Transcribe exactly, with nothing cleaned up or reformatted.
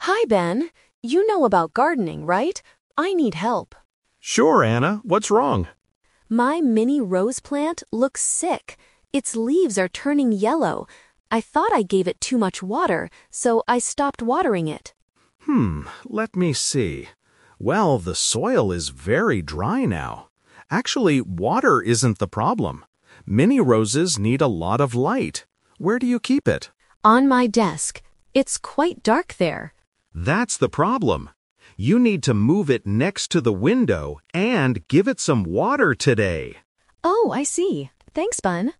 Hi, Ben. You know about gardening, right? I need help. Sure, Anna. What's wrong? My mini rose plant looks sick. Its leaves are turning yellow. I thought I gave it too much water, so I stopped watering it. Hmm, let me see. Well, the soil is very dry now. Actually, water isn't the problem. Mini roses need a lot of light. Where do you keep it? On my desk. It's quite dark there. That's the problem. You need to move it next to the window and give it some water today. Oh, I see. Thanks, Bun.